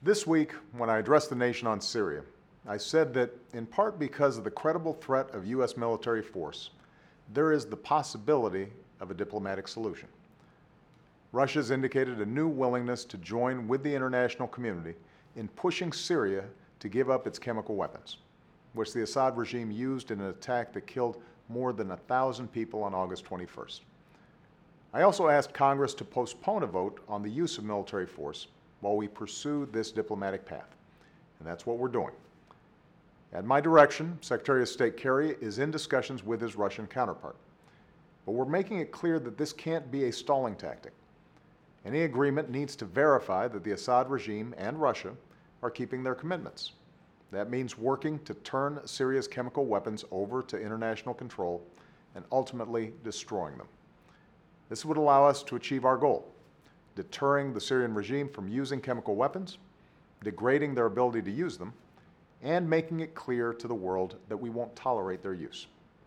This week, when I addressed the nation on Syria, I said that, in part because of the credible threat of U.S. military force, there is the possibility of a diplomatic solution. Russia has indicated a new willingness to join with the international community in pushing Syria to give up its chemical weapons, which the Assad regime used in an attack that killed more than 1,000 people on August 21st. I also asked Congress to postpone a vote on the use of military force while we pursue this diplomatic path, and that's what we're doing. At my direction, Secretary of State Kerry is in discussions with his Russian counterpart, but we're making it clear that this can't be a stalling tactic. Any agreement needs to verify that the Assad regime and Russia are keeping their commitments. That means working to turn Syria's chemical weapons over to international control and ultimately destroying them. This would allow us to achieve our goal: deterring the Syrian regime from using chemical weapons, degrading their ability to use them, and making it clear to the world that we won't tolerate their use.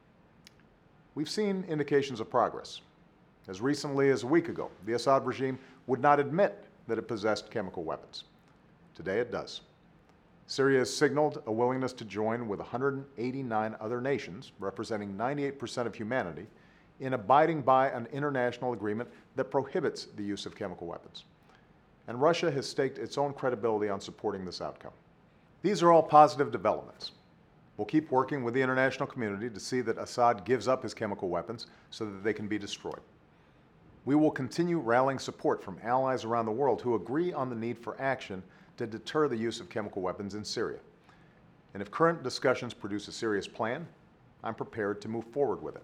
We've seen indications of progress. As recently as a week ago, the Assad regime would not admit that it possessed chemical weapons. Today it does. Syria has signaled a willingness to join with 189 other nations, representing 98% of humanity, in abiding by an international agreement that prohibits the use of chemical weapons. And Russia has staked its own credibility on supporting this outcome. These are all positive developments. We'll keep working with the international community to see that Assad gives up his chemical weapons so that they can be destroyed. We will continue rallying support from allies around the world who agree on the need for action to deter the use of chemical weapons in Syria. And if current discussions produce a serious plan, I'm prepared to move forward with it.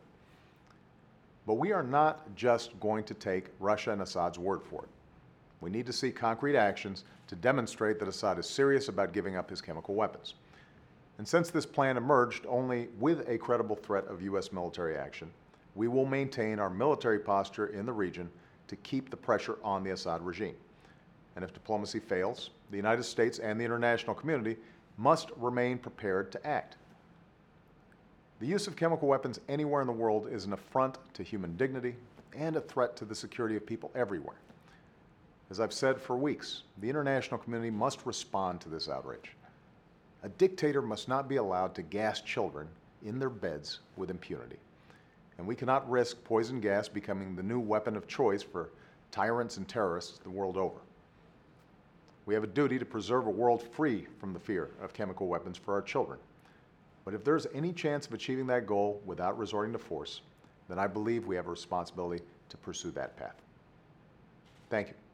But we are not just going to take Russia and Assad's word for it. We need to see concrete actions to demonstrate that Assad is serious about giving up his chemical weapons. And since this plan emerged only with a credible threat of U.S. military action, we will maintain our military posture in the region to keep the pressure on the Assad regime. And if diplomacy fails, the United States and the international community must remain prepared to act. The use of chemical weapons anywhere in the world is an affront to human dignity and a threat to the security of people everywhere. As I've said for weeks, the international community must respond to this outrage. A dictator must not be allowed to gas children in their beds with impunity. And we cannot risk poison gas becoming the new weapon of choice for tyrants and terrorists the world over. We have a duty to preserve a world free from the fear of chemical weapons for our children. But if there's any chance of achieving that goal without resorting to force, then I believe we have a responsibility to pursue that path. Thank you.